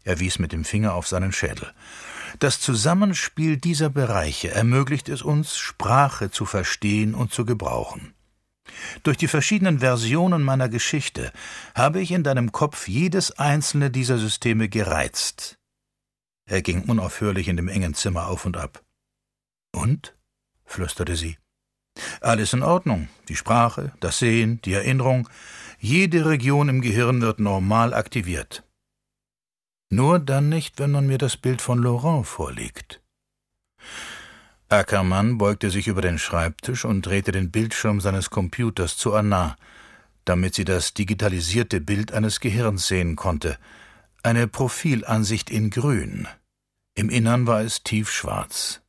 Er wies mit dem Finger auf seinen Schädel. Das Zusammenspiel dieser Bereiche ermöglicht es uns, Sprache zu verstehen und zu gebrauchen. Durch die verschiedenen Versionen meiner Geschichte habe ich in deinem Kopf jedes einzelne dieser Systeme gereizt. Er ging unaufhörlich in dem engen Zimmer auf und ab. »Und?« flüsterte sie. »Alles in Ordnung. Die Sprache, das Sehen, die Erinnerung. Jede Region im Gehirn wird normal aktiviert. Nur dann nicht, wenn man mir das Bild von Laurent vorlegt.« Ackermann beugte sich über den Schreibtisch und drehte den Bildschirm seines Computers zu Anna, damit sie das digitalisierte Bild eines Gehirns sehen konnte. Eine Profilansicht in Grün. Im Innern war es tiefschwarz.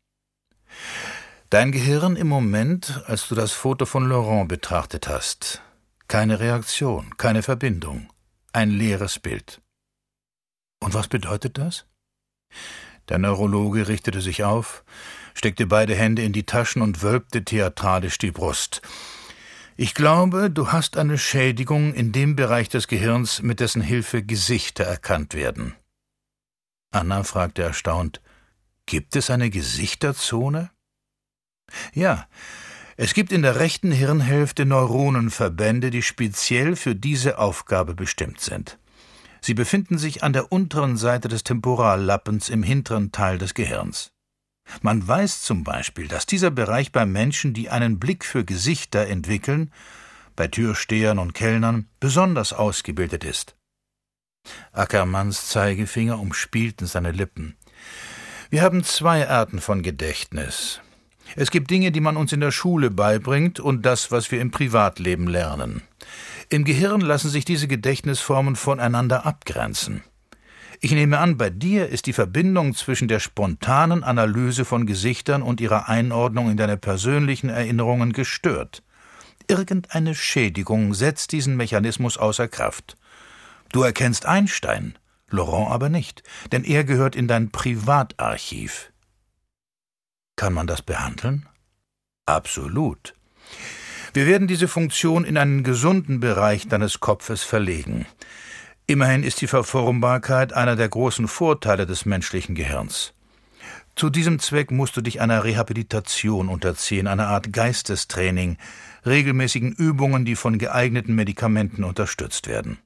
»Dein Gehirn im Moment, als du das Foto von Laurent betrachtet hast. Keine Reaktion, keine Verbindung. Ein leeres Bild.« »Und was bedeutet das?« Der Neurologe richtete sich auf, steckte beide Hände in die Taschen und wölbte theatralisch die Brust. »Ich glaube, du hast eine Schädigung in dem Bereich des Gehirns, mit dessen Hilfe Gesichter erkannt werden.« Anna fragte erstaunt, »Gibt es eine Gesichterzone?« »Ja, es gibt in der rechten Hirnhälfte Neuronenverbände, die speziell für diese Aufgabe bestimmt sind. Sie befinden sich an der unteren Seite des Temporallappens im hinteren Teil des Gehirns. Man weiß zum Beispiel, dass dieser Bereich bei Menschen, die einen Blick für Gesichter entwickeln, bei Türstehern und Kellnern, besonders ausgebildet ist.« Ackermanns Zeigefinger umspielten seine Lippen. »Wir haben 2 Arten von Gedächtnis. Es gibt Dinge, die man uns in der Schule beibringt, und das, was wir im Privatleben lernen. Im Gehirn lassen sich diese Gedächtnisformen voneinander abgrenzen. Ich nehme an, bei dir ist die Verbindung zwischen der spontanen Analyse von Gesichtern und ihrer Einordnung in deine persönlichen Erinnerungen gestört. Irgendeine Schädigung setzt diesen Mechanismus außer Kraft. Du erkennst Einstein, Laurent aber nicht, denn er gehört in dein Privatarchiv.« »Kann man das behandeln?« »Absolut. Wir werden diese Funktion in einen gesunden Bereich deines Kopfes verlegen. Immerhin ist die Verformbarkeit einer der großen Vorteile des menschlichen Gehirns. Zu diesem Zweck musst du dich einer Rehabilitation unterziehen, einer Art Geistestraining, regelmäßigen Übungen, die von geeigneten Medikamenten unterstützt werden.«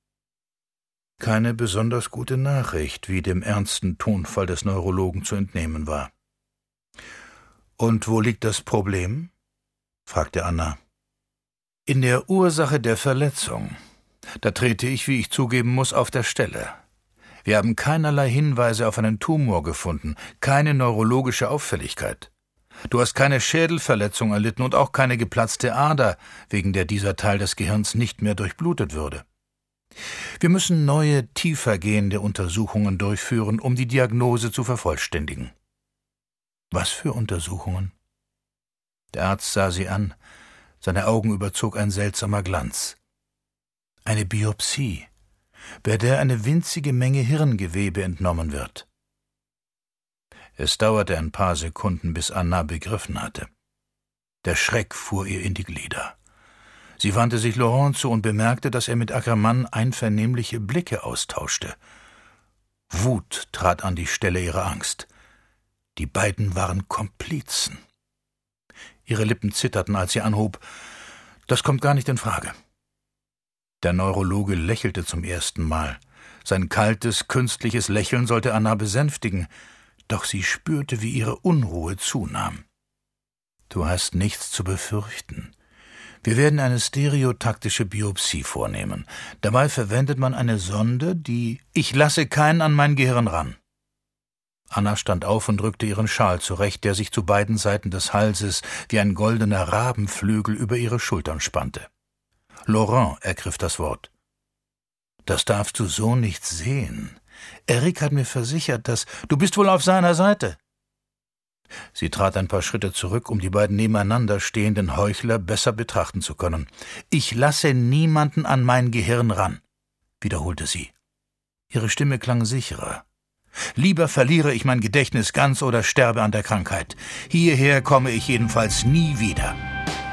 Keine besonders gute Nachricht, wie dem ernsten Tonfall des Neurologen zu entnehmen war. »Und wo liegt das Problem?« fragte Anna. »In der Ursache der Verletzung. Da trete ich, wie ich zugeben muss, auf der Stelle. Wir haben keinerlei Hinweise auf einen Tumor gefunden, keine neurologische Auffälligkeit. Du hast keine Schädelverletzung erlitten und auch keine geplatzte Ader, wegen der dieser Teil des Gehirns nicht mehr durchblutet würde. Wir müssen neue, tiefergehende Untersuchungen durchführen, um die Diagnose zu vervollständigen.« »Was für Untersuchungen?« Der Arzt sah sie an, seine Augen überzog ein seltsamer Glanz. »Eine Biopsie, bei der eine winzige Menge Hirngewebe entnommen wird.« Es dauerte ein paar Sekunden, bis Anna begriffen hatte. Der Schreck fuhr ihr in die Glieder. Sie wandte sich Laurent zu und bemerkte, dass er mit Ackermann einvernehmliche Blicke austauschte. Wut trat an die Stelle ihrer Angst. Die beiden waren Komplizen. Ihre Lippen zitterten, als sie anhob, »Das kommt gar nicht in Frage.« Der Neurologe lächelte zum ersten Mal. Sein kaltes, künstliches Lächeln sollte Anna besänftigen, doch sie spürte, wie ihre Unruhe zunahm. »Du hast nichts zu befürchten. Wir werden eine stereotaktische Biopsie vornehmen. Dabei verwendet man eine Sonde, die... Ich lasse keinen an mein Gehirn ran.« Anna stand auf und rückte ihren Schal zurecht, der sich zu beiden Seiten des Halses wie ein goldener Rabenflügel über ihre Schultern spannte. Laurent ergriff das Wort. »Das darfst du so nicht sehen. Eric hat mir versichert, dass... Du bist wohl auf seiner Seite.« Sie trat ein paar Schritte zurück, um die beiden nebeneinander stehenden Heuchler besser betrachten zu können. »Ich lasse niemanden an mein Gehirn ran«, wiederholte sie. Ihre Stimme klang sicherer. »Lieber verliere ich mein Gedächtnis ganz oder sterbe an der Krankheit. Hierher komme ich jedenfalls nie wieder.«